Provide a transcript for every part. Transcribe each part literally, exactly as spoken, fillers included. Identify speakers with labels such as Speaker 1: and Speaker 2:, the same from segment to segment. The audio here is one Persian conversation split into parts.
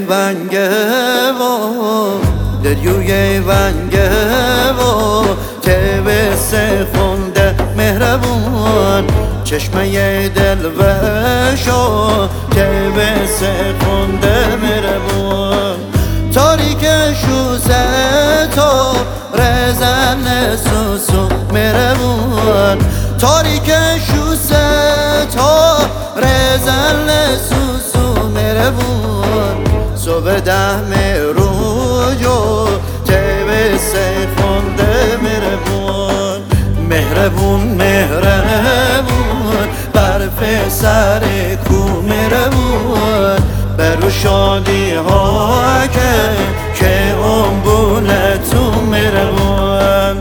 Speaker 1: ونگه و دریوی ونگه و تیوه سخونده مهربون چشمه دل وشو تیوه سخونده مهربون تاریک شوزه تو رزن سوسو مهربون تاریک شوزه تو رزن سوسو مهربون صبح ده روجو تیوه سخونده مهربون مهربون مهربون برف سر کو مهربون برو شادی ها که که اون بونه تو مهربون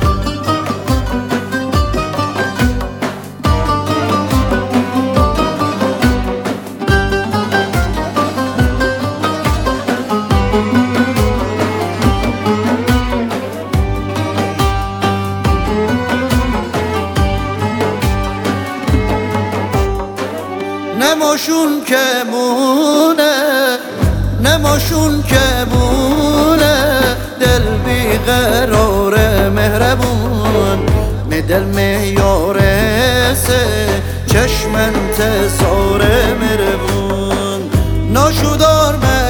Speaker 1: نماشون که مونه نماشون که مونه دل بیقرار مهربون می دل میاره سه چشم انتصار مهربون ناشودار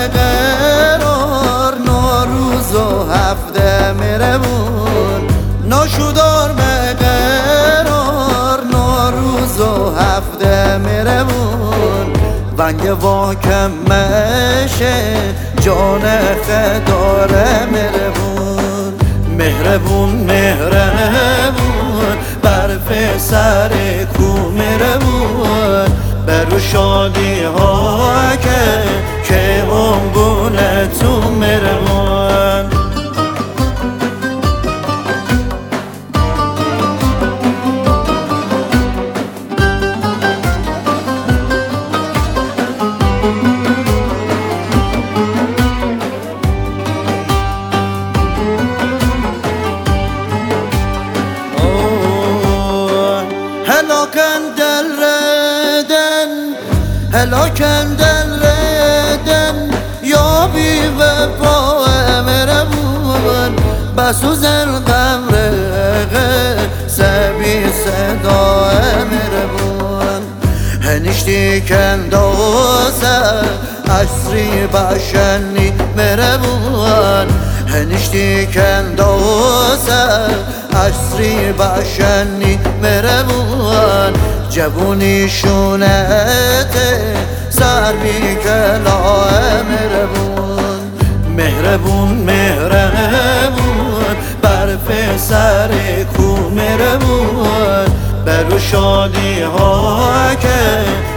Speaker 1: مقرار ناروز و هفته مهربون ناشودار مقرار ناروز و هفته مهربون ونگ واکم مشه جان خداره مهربون مهربون مهربون برف سر کو مهربون برو شادی ها که که اون بونه تو مهربون هلاکن دل ردن هلاکن دل ردن یا بی وفا مهربون بسوزن قمرقه سبی صدا مهربون هنشتی کندوسه عصری باشنی مهربون هنشتی کندوسه عصری باشنی مهربون جوونی شونت سر بی کلاه مهربون مهربون مهربون برف سر کو مهربون برو شادی ها که